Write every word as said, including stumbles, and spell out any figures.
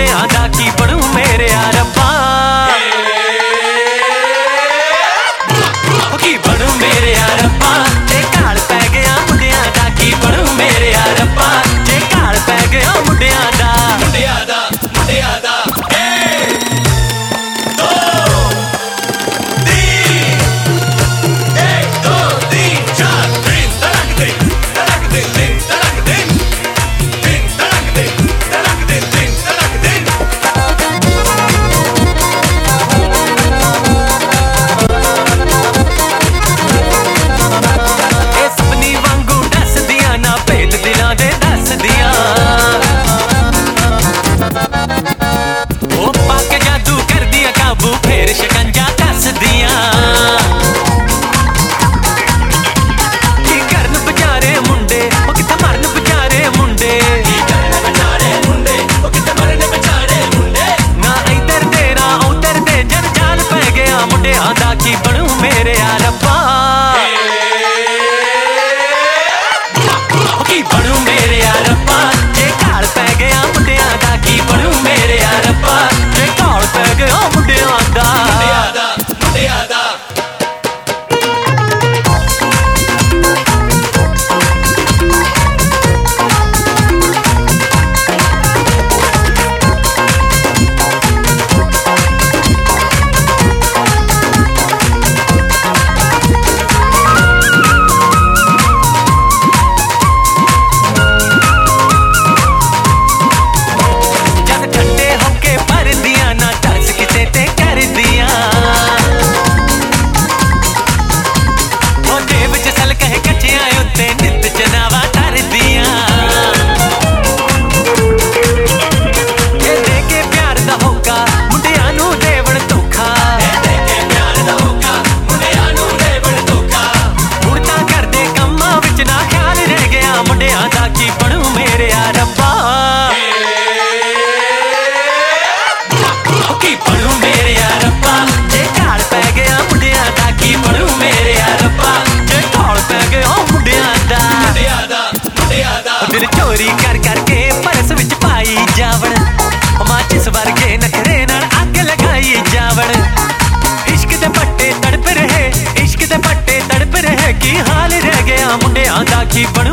ਮੁੰਡਿਆਂ ਦਾ ਕੀ ਬਣੂ ਮੇਰੇ ਆ ਰੱਬਾ ਕੀ ਬਣੂ ਮੇਰੇ ਆ ਰੱਬਾ ਜੇ ਘਾਲ ਪੈ ਗਿਆ ਮੁੰਡਿਆਂ ਦਾ ਕੀ ਬਣੂ ਮੇਰੇ ਆ ਰੱਬਾ ਜੇ ਘਾਲ ਪੈ ਗਿਆ ਮੁੰਡਿਆਂ ਦਾ ਮੁੰਡਿਆਂ ਦਾ ਮੁੰਡਿਆਂ ਦਾ ਕੀ ਬਣੂ ਮੇਰੇ ਆ ਰੱਬਾ ਕੀ ਬਣੂ ਮੇਰੇ ਆ ਰੱਬਾ ਜੇ ਘਾਲ ਪੈ ਗਿਆ ਮੁੰਡਿਆਂ ਦਾ ਕੀ ਬਣੂ ਮੇਰੇ ਆ ਰੱਬਾ ਜੇ ਘਾਲ ਪੈ ਗਿਆ ਮੁੰਡਿਆਂ ਦਾ ਮੁੰਡਿਆਂ ਦਾ ਮੁੰਡਿਆਂ ਦਾ ਕੀ ਬਣੂ ਮੇਰੇ ਆ ਰੱਬਾ ਕੀ ਬਣੂ ਮੇਰੇ ਆ ਰੱਬਾ ਜੇ ਘਾਲ ਪੈ ਗਿਆ ਮੁੰਡਿਆਂ ਦਾ ਕੀ ਬਣੂ ਮੇਰੇ ਆ ਰੱਬਾ ਜੇ ਘਾਲ ਪੈ ਗਿਆ ਮੁੰਡਿਆਂ ਦਾ ਮੁੰਡਿਆਂ ਦਾ ਮੁੰਡਿਆਂ ਦਾ ਦਿਲ ਚੋਰੀ ਕਰ ਕਰਕੇ ਪਰਸ ਵਿੱਚ ਪਾਈ ਜਾਵਣ ਮਾਚਿਸ ਵਰਗੇ ਨਖਰੇ ਨਾਲ ਅੱਗ ਲਗਾਈ ਜਾਵਣ ਇਸ਼ਕ ਦੇ ਪੱਟੇ ਤੜਪ ਰਹੇ ਇਸ਼ਕ ਦੇ ਪੱਟੇ ਤੜਪ ਰਹੇ ਕੀ ਹਾਲ ਰਹਿ ਗਿਆ ਮੁੰਡਿਆਂ ਦਾ ਕੀ ਬਣੂ